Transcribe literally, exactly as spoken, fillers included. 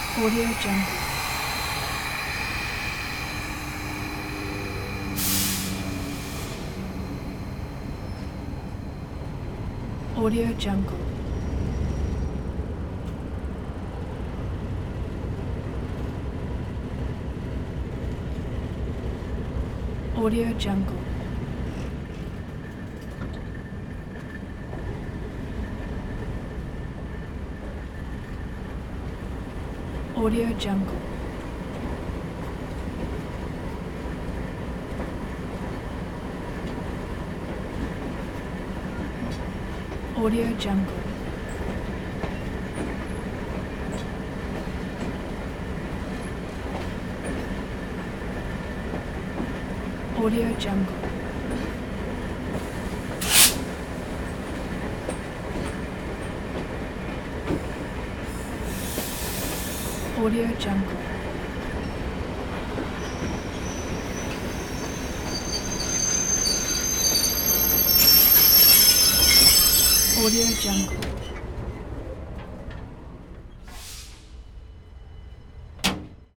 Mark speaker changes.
Speaker 1: Audio Jungle. Audio Jungle. Audio Jungle. Audio Jungle. Audio Jungle. Audio Jungle. Audio Jungle. Audio Jungle.